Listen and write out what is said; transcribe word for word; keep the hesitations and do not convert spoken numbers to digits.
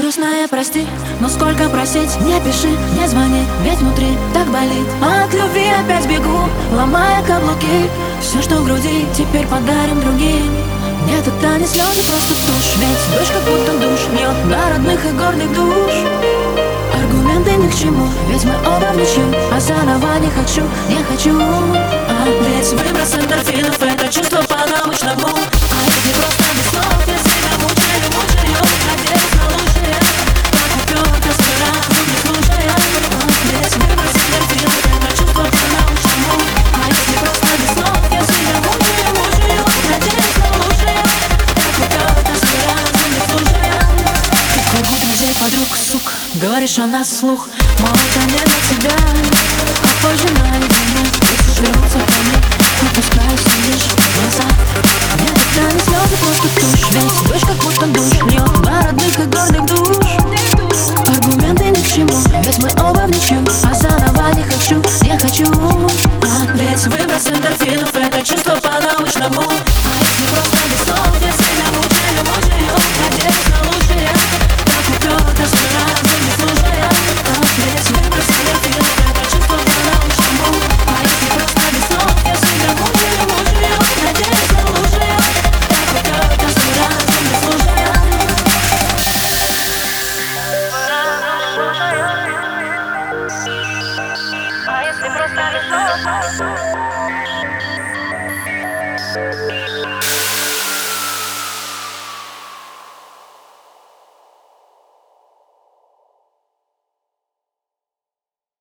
грустная, прости, но сколько просить? Не пиши, не звони, ведь внутри так болит. А от любви опять бегу, ломая каблуки. Все, что в груди, теперь подарим другим. Нет, это не слезы, просто тушь. Ведь дождь как будто душ бьет на родных и гордых душ. Аргументы ни к чему, ведь мы оба в ничью. А заново не хочу, не хочу. А ведь выброс эндорфинов — это чувство по-научному. А ведь не просто без слов, я себя мучаю, мучаю. Надеюсь на лучшее, так упёрто сразу не слушая. А ведь выброс эндорфинов — это чувство по-научному. А ведь не просто без слов, я себя мучаю, мучаю. Надеюсь на лучшее, так упёрто сразу не слушая. Ты кругу друзей, подруг, сук, говоришь о нас вслух. Мол, это не для тебя, а позже наедине пусть вернутся ко мне, но пускай сидишь в глаза. Нет, это не слезы, просто тушь. Ведь дождь как будто душ льет